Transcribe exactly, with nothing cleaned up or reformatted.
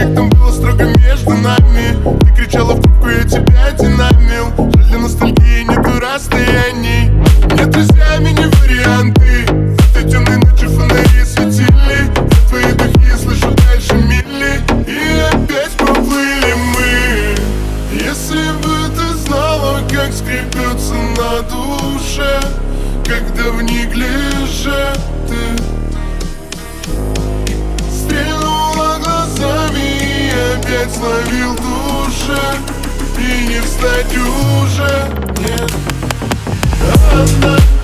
как там было строго между нами. Ты кричала в трубку, я тебя динамил. Жаль, для ностальгии нету расстояний. Мне друзьями не варианты. В этой темной ночи фонари светили. За твои духи слышу дальше мили. И опять поплыли мы. Если бы ты знала, как скребется на душе, когда в неглиже ты стрельнула глазами и опять словил души. И не встать уже, нет. Она